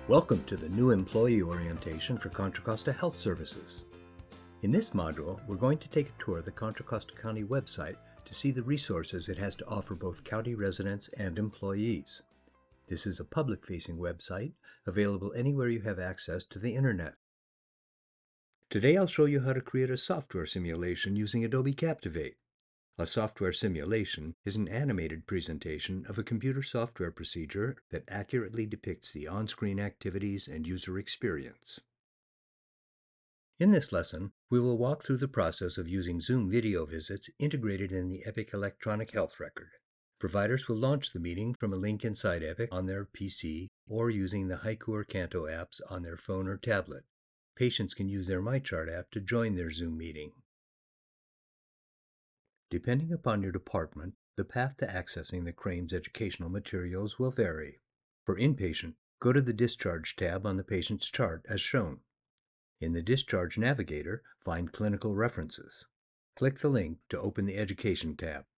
Welcome to the new employee orientation for Contra Costa Health Services. In this module, we're going to take a tour of the Contra Costa County website to see the resources it has to offer both county residents and employees. This is a public-facing website, available anywhere you have access to the internet. Today I'll show you how to create a software simulation using Adobe Captivate. A software simulation is an animated presentation of a computer software procedure that accurately depicts the on-screen activities and user experience. In this lesson, we will walk through the process of using Zoom video visits integrated in the Epic electronic health record. Providers will launch the meeting from a link inside Epic on their PC or using the Haiku or Canto apps on their phone or tablet. Patients can use their MyChart app to join their Zoom meeting. Depending upon your department, the path to accessing the CRAMES educational materials will vary. For inpatient, go to the Discharge tab on the patient's chart as shown. In the Discharge Navigator, find Clinical References. Click the link to open the Education tab.